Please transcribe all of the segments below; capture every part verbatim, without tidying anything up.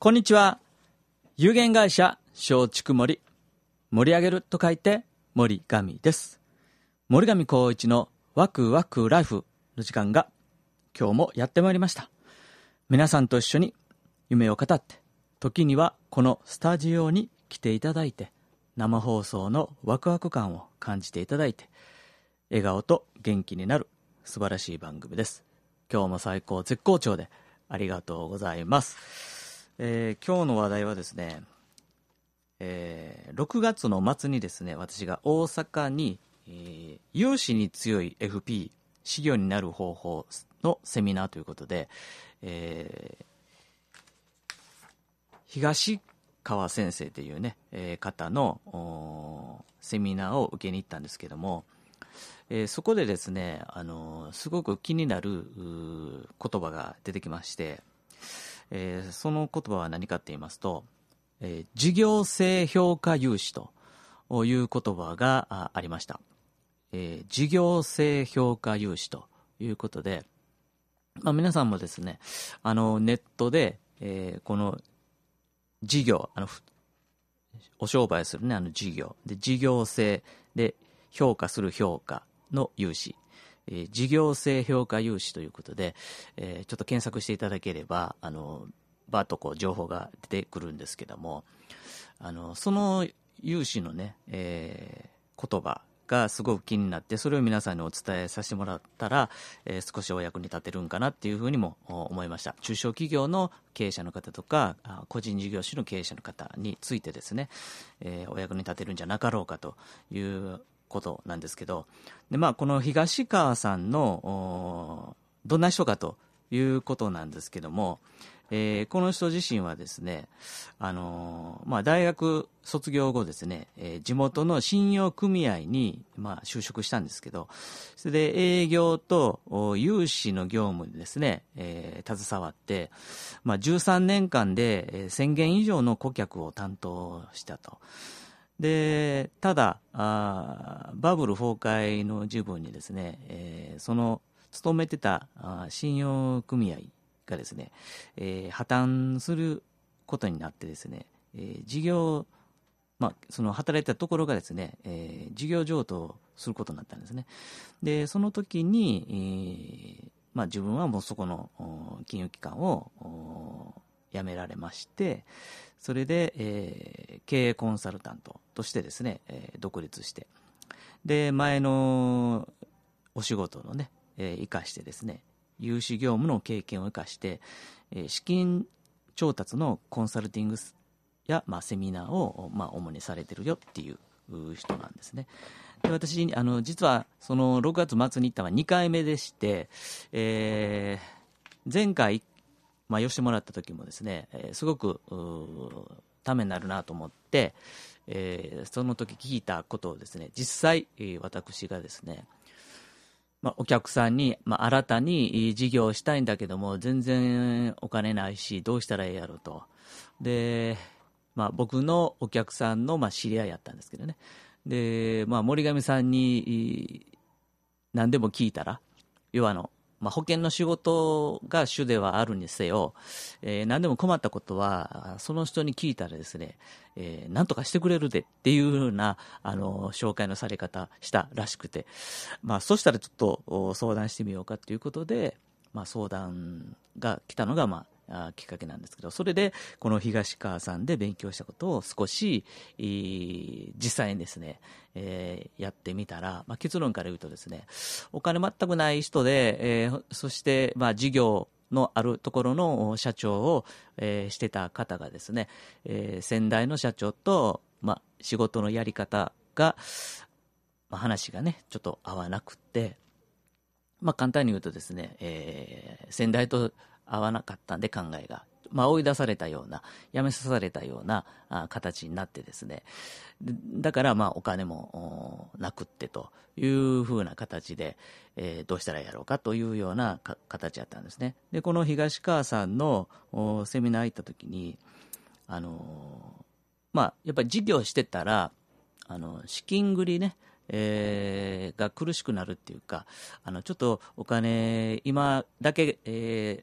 こんにちは。有限会社松竹森、盛り上げると書いて森上です。森上光一のワクワクライフの時間が今日もやってまいりました。皆さんと一緒に夢を語って、時にはこのスタジオに来ていただいて、生放送のワクワク感を感じていただいて、笑顔と元気になる素晴らしい番組です。今日も最高絶好調でありがとうございます。えー、今日の話題はですね、えー、ろくがつの末にですね、私が大阪に、えー、融資に強い エフピー 事業になる方法のセミナーということで、えー、東川先生というね、えー、方のセミナーを受けに行ったんですけども、えー、そこでですね、あのー、すごく気になる言葉が出てきまして、えー、その言葉は何かと言いますと、えー、事業性評価融資という言葉が あ, ありました、えー、事業性評価融資ということで、まあ、皆さんもですね、あのネットで、えー、この事業、あのお商売するね、あの事業で、事業性で評価する評価の融資、えー、事業性評価融資ということで、えー、ちょっと検索していただければ、あのバーッとこう情報が出てくるんですけども、あのその融資のね、えー、言葉がすごく気になって、それを皆さんにお伝えさせてもらったら、えー、少しお役に立てるんかなっていうふうにも思いました。中小企業の経営者の方とか個人事業主の経営者の方についてですね、えー、お役に立てるんじゃなかろうかということなんですけど、で、まあ、この東川さんのどんな人かということなんですけども、えー、この人自身はですね、あのーまあ、大学卒業後ですね、えー、地元の信用組合に、まあ、就職したんですけど、それで営業と融資の業務にですね、えー、携わって、まあ、じゅうさんねんかんでせんけん以上の顧客を担当したと。でただあバブル崩壊の時分にですね、えー、その勤めてたあ信用組合がですね、えー、破綻することになってですね、えー、事業、まあ、その働いてたところがですね、えー、事業譲渡することになったんですね。でその時に、えーまあ、自分はもうそこの金融機関を辞められまして、それで、えー、経営コンサルタントとしてですね、えー、独立して、で前のお仕事のね、えー、生かしてですね、融資業務の経験を生かして、えー、資金調達のコンサルティングや、まあ、セミナーを、まあ、主にされてるよっていう人なんですね。で私あの実はそのろくがつ末に行ったのはにかいめでして、えー、前回まあ、寄してもらった時もですね、えー、すごくためになるなと思って、えー、その時聞いたことをですね、実際、えー、私がですね、まあ、お客さんに、まあ、新たに事業をしたいんだけども全然お金ないしどうしたらええやろと。で、まあ、僕のお客さんの、まあ、知り合いやったんですけどね。で、まあ、森上さんに何でも聞いたら、要はあのまあ、保険の仕事が主ではあるにせよ、えー、何でも困ったことはその人に聞いたらですね、えー、何とかしてくれるでっていうようなあの紹介のされ方したらしくて、まあ、そしたらちょっと相談してみようかということで、まあ、相談が来たのが、まあ、きっかけなんですけど、それでこの東川さんで勉強したことを少し実際にですね、えー、やってみたら、まあ、結論から言うとですね、お金全くない人で、えー、そして、まあ、事業のあるところの社長を、えー、してた方がですね、えー、先代の社長と、まあ、仕事のやり方が、まあ、話がねちょっと合わなくて、まあ、簡単に言うとですね、えー、先代と合わなかったんで考えが、まあ、追い出されたような、辞めさされたようなあ形になってですね、でだからまあお金もなくってというふうな形で、えー、どうしたらやろうかというようなか形だったんですね。でこの東川さんのセミナー行った時に、あのー、まあやっぱり事業してたらあの資金繰りね、えー、が苦しくなるっていうか、あのちょっとお金今だけ、えー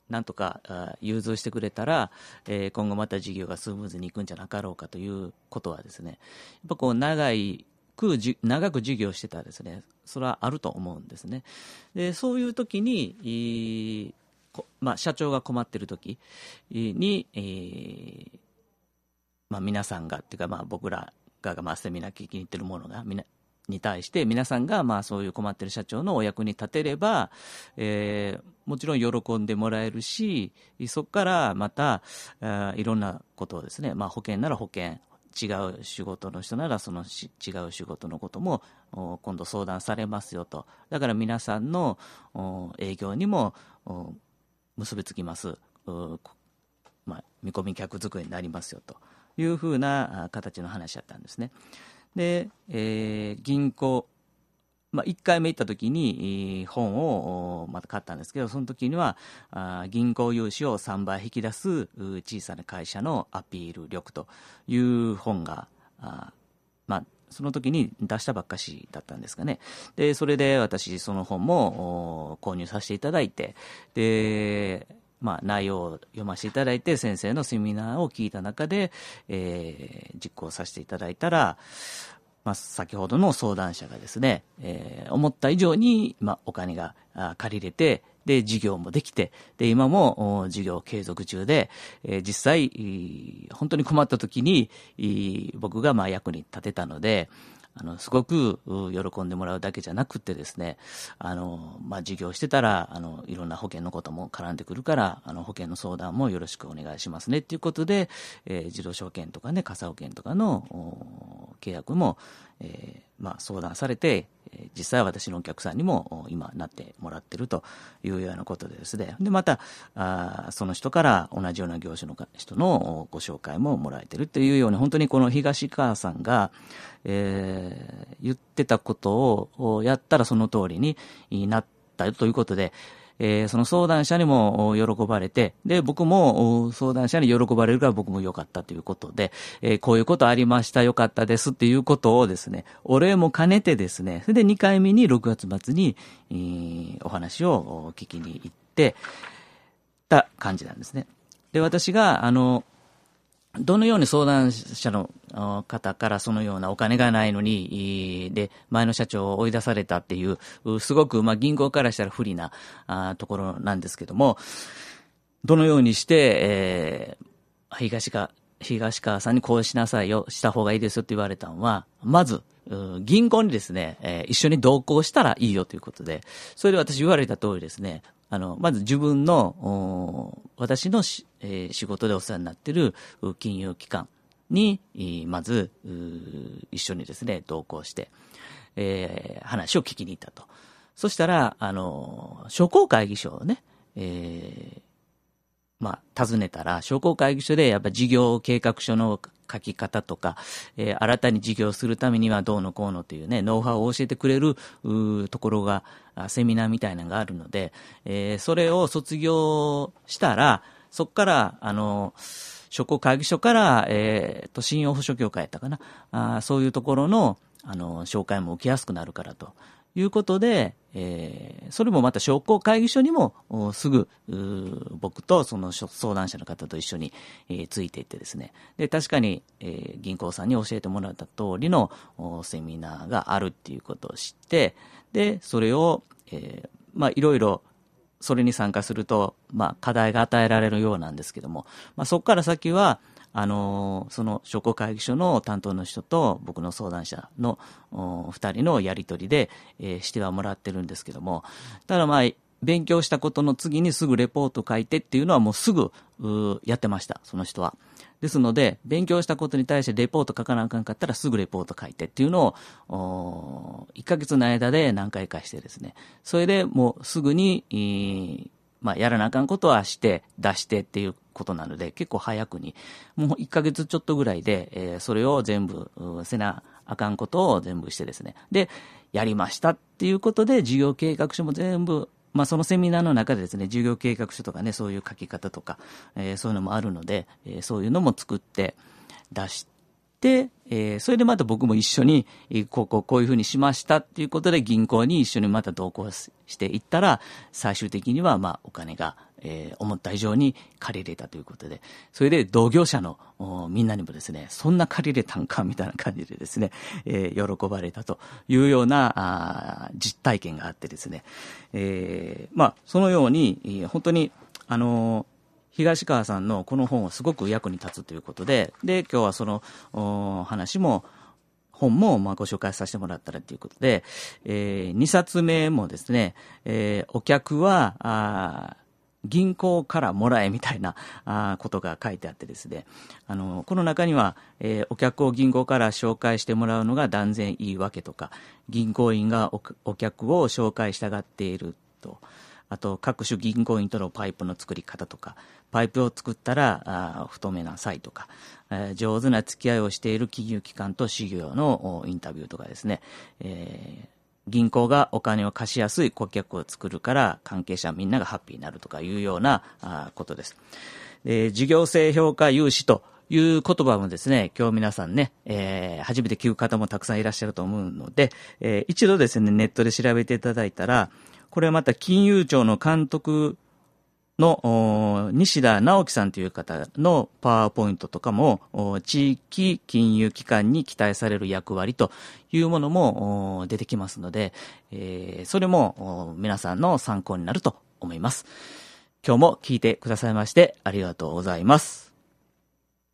なんとか融通してくれたら、えー、今後また事業がスムーズにいくんじゃなかろうかということはですね、やっぱこう長いくじ長く事業してたらですね、それはあると思うんですね。でそういう時に、まあ、社長が困っている時に、えーまあ、皆さんがっていうか、まあ、僕らが、まあ、セミナー聞きに行ってるものがみなに対して皆さんがまあそういう困っている社長のお役に立てれば、えー、もちろん喜んでもらえるし、そこからまたあいろんなことをですね、まあ、保険なら保険、違う仕事の人ならそのし違う仕事のことも今度相談されますよと。だから皆さんの営業にも結びつきます、まあ、見込み客作りになりますよというふうな形の話だったんですね。で、えー、銀行、まあ、いっかいめ行った時に本をまた買ったんですけど、その時にはあ銀行融資をさんばい引き出す小さな会社のアピール力という本があ、まあ、その時に出したばっかしだったんですかね。でそれで私その本も購入させていただいて、でまあ、内容を読ませていただいて先生のセミナーを聞いた中で、えー、実行させていただいたら、まあ、先ほどの相談者がですね、えー、思った以上に、まあ、お金が借りれて、で事業もできて、で今も事業継続中で、えー、実際本当に困った時に僕がまあ役に立てたので、あのすごく喜んでもらうだけじゃなくてですね、あの、まあ、事業してたらあのいろんな保険のことも絡んでくるから、あの保険の相談もよろしくお願いしますねっていうことで、えー、自動車保険とかね、火災保険とかの契約も、えーまあ、相談されて、実際私のお客さんにも今なってもらってるというようなことでですね、でまたあその人から同じような業種の人のご紹介ももらえてるというように、本当にこの東川さんが、えー、言ってたことをやったらその通りになったということで、えー、その相談者にも喜ばれて、で僕も相談者に喜ばれるから僕も良かったということで、えー、こういうことありました、良かったですっていうことをですね、お礼も兼ねてですね、それでにかいめにろくがつ末に、えー、お話を聞きに行ってた感じなんですね。で私があのどのように相談者の方からそのようなお金がないのにで前の社長を追い出されたっていうすごくまあ銀行からしたら不利なところなんですけども、どのようにして、えー、東川東川さんにこうしなさいよ、した方がいいですよって言われたのは、まず銀行にですね、えー、一緒に同行したらいいよということで、それで私言われた通りですね、あのまず自分の私のし、えー、仕事でお世話になっている金融機関にまず一緒にですね同行して、えー、話を聞きに行ったと。そしたらあの商工会議所をね、えーまあ、尋ねたら、商工会議所でやっぱ事業計画書の書き方とか、えー、新たに事業するためにはどうのこうのというね、ノウハウを教えてくれるところが、セミナーみたいなのがあるので、えー、それを卒業したら、そこから、あの、商工会議所から、えー、と、信用保証協会やったかな、あそういうところの、あの、紹介も受けやすくなるからと。いうことで、えー、それもまた商工会議所にもすぐ僕とその相談者の方と一緒に、えー、ついていってですね、で確かに、えー、銀行さんに教えてもらった通りのセミナーがあるっていうことを知って、でそれを、えー、まあいろいろそれに参加すると、まあ、課題が与えられるようなんですけども、まあ、そこから先はあのその商工会議所の担当の人と僕の相談者のふたりのやり取りで、えー、してはもらってるんですけども、ただまあ勉強したことの次にすぐレポート書いてっていうのはもうすぐやってました、その人は。ですので勉強したことに対してレポート書かなあかんかったらすぐレポート書いてっていうのをいっかげつの間で何回かしてですね、それでもうすぐに、えーまあ、やらなあかんことはして出してっていうことなので、結構早くにもういっかげつちょっとぐらいで、えー、それを全部せなあかんことを全部してですね、でやりましたっていうことで事業計画書も全部、まあ、そのセミナーの中でですね、事業計画書とかね、そういう書き方とか、えー、そういうのもあるので、えー、そういうのも作って出してで、えー、それでまた僕も一緒に、こうこうこういうふうにしましたっていうことで銀行に一緒にまた同行していったら、最終的にはまあお金がえー、思った以上に借り入れたということで、それで同業者のみんなにもですね、そんな借り入れたんかみたいな感じでですね、えー、喜ばれたというようなあ実体験があってですね、えー、まあそのように本当にあのー東川さんのこの本はすごく役に立つということで、で、今日はその話も、本もまあご紹介させてもらったらということで、えー、にさつめもですね、えー、お客は、あ銀行からもらえみたいなあことが書いてあってですね、あの、この中には、えー、お客を銀行から紹介してもらうのが断然いいわけとか、銀行員が お, お客を紹介したがっていると、あと各種銀行員とのパイプの作り方とか、パイプを作ったらあ太めなさいとか、えー、上手な付き合いをしている金融機関と事業のインタビューとかですね、えー、銀行がお金を貸しやすい顧客を作るから関係者みんながハッピーになるとかいうようなあことです。で、事業性評価融資という言葉もですね、今日皆さんね、えー、初めて聞く方もたくさんいらっしゃると思うので、えー、一度ですね、ネットで調べていただいたら、これはまた金融庁の監督の西田直樹さんという方のパワーポイントとかも地域金融機関に期待される役割というものも出てきますので、えー、それも皆さんの参考になると思います。今日も聞いてくださいましてありがとうございます。